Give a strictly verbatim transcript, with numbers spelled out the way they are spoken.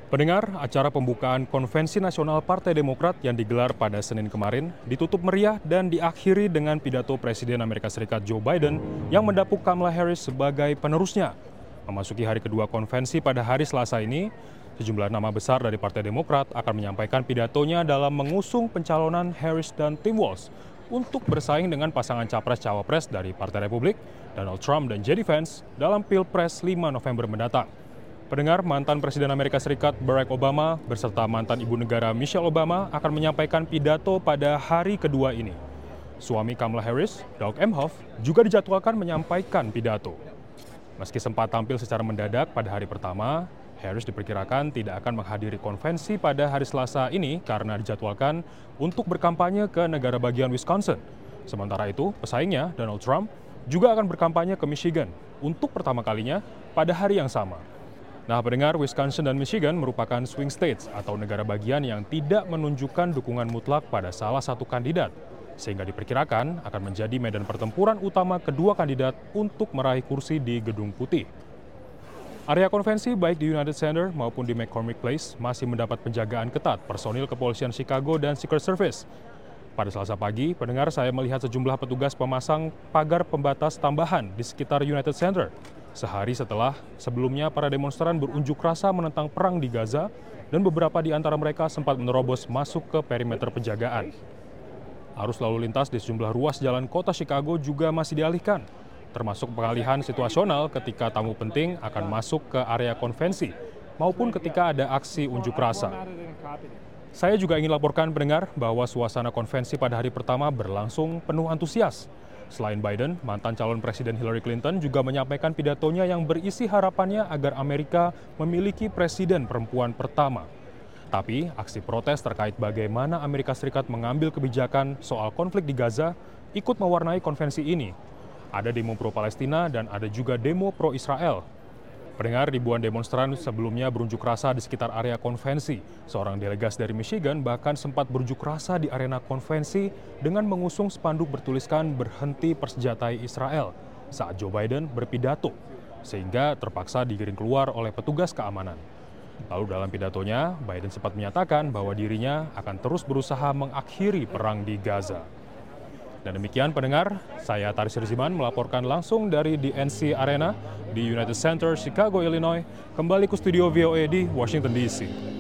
Pendengar, acara pembukaan Konvensi Nasional Partai Demokrat yang digelar pada Senin kemarin ditutup meriah dan diakhiri dengan pidato Presiden Amerika Serikat Joe Biden yang mendapuk Kamala Harris sebagai penerusnya. Memasuki hari kedua konvensi pada hari Selasa ini, sejumlah nama besar dari Partai Demokrat akan menyampaikan pidatonya dalam mengusung pencalonan Harris dan Tim Walz untuk bersaing dengan pasangan Capres-Cawapres dari Partai Republik, Donald Trump dan J D Vance dalam Pilpres lima November mendatang. Pendengar, mantan Presiden Amerika Serikat Barack Obama beserta mantan Ibu Negara Michelle Obama akan menyampaikan pidato pada hari kedua ini. Suami Kamala Harris, Doug Emhoff, juga dijadwalkan menyampaikan pidato. Meski sempat tampil secara mendadak pada hari pertama, Harris diperkirakan tidak akan menghadiri konvensi pada hari Selasa ini karena dijadwalkan untuk berkampanye ke negara bagian Wisconsin. Sementara itu, pesaingnya, Donald Trump, juga akan berkampanye ke Michigan untuk pertama kalinya pada hari yang sama. Nah, pendengar, Wisconsin dan Michigan merupakan swing states atau negara bagian yang tidak menunjukkan dukungan mutlak pada salah satu kandidat, sehingga diperkirakan akan menjadi medan pertempuran utama kedua kandidat untuk meraih kursi di Gedung Putih. Area konvensi baik di United Center maupun di McCormick Place masih mendapat penjagaan ketat personil kepolisian Chicago dan Secret Service. Pada Selasa pagi, pendengar, saya melihat sejumlah petugas pemasang pagar pembatas tambahan di sekitar United Center. Sehari setelah sebelumnya para demonstran berunjuk rasa menentang perang di Gaza dan beberapa di antara mereka sempat menerobos masuk ke perimeter penjagaan. Arus lalu lintas di sejumlah ruas jalan kota Chicago juga masih dialihkan, termasuk pengalihan situasional ketika tamu penting akan masuk ke area konvensi maupun ketika ada aksi unjuk rasa. Saya juga ingin laporkan pendengar bahwa suasana konvensi pada hari pertama berlangsung penuh antusias. Selain Biden, mantan calon Presiden Hillary Clinton juga menyampaikan pidatonya yang berisi harapannya agar Amerika memiliki presiden perempuan pertama. Tapi, aksi protes terkait bagaimana Amerika Serikat mengambil kebijakan soal konflik di Gaza ikut mewarnai konvensi ini. Ada demo pro-Palestina dan ada juga demo pro-Israel. Pendengar, ribuan demonstran sebelumnya berunjuk rasa di sekitar area konvensi. Seorang delegas dari Michigan bahkan sempat berunjuk rasa di arena konvensi dengan mengusung spanduk bertuliskan "Berhenti Persenjatai Israel" saat Joe Biden berpidato, sehingga terpaksa digiring keluar oleh petugas keamanan. Lalu dalam pidatonya, Biden sempat menyatakan bahwa dirinya akan terus berusaha mengakhiri perang di Gaza. Dan demikian pendengar, saya Taris Riziman melaporkan langsung dari D N C Arena di United Center, Chicago, Illinois, kembali ke studio V O A di Washington D C.